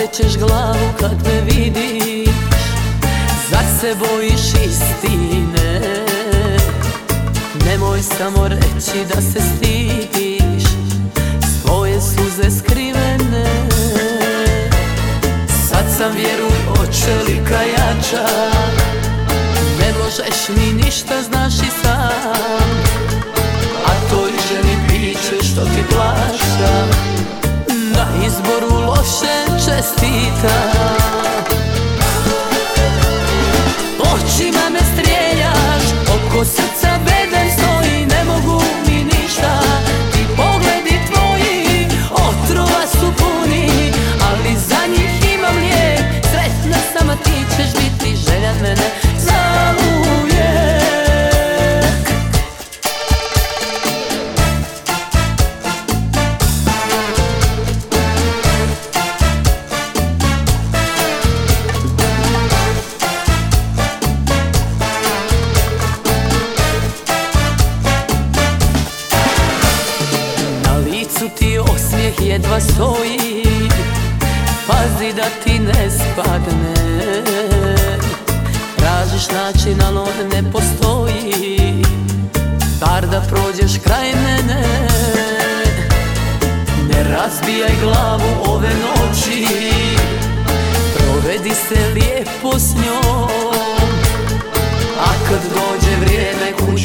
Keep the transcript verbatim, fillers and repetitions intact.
okrećeš glavu kad me vidiš, zar se bojiš istine? Nemoj samo reći da se stidiš svoje suze skrivene. Sad sam, vjeruj, očelika jača, ne možeš mi ništa, znaš i sam, a toj ženi piće što ti plaća na izboru loše čestita. Očima me strijeljaš, oko srca beden stoji, ne mogu mi ništa. Ti pogledi tvoji otrova su puni, ali za njih imam lijek. Sretna sam, a ti ćeš biti želja mene zauvijek. Ti osmijeh jedva stoji, pazi da ti ne spadne. Tražiš način, ali on ne postoji, bar da prođeš kraj mene. Ne razbijaj glavu ove noći, provedi se lijepo s njom, a kad dođe vrijeme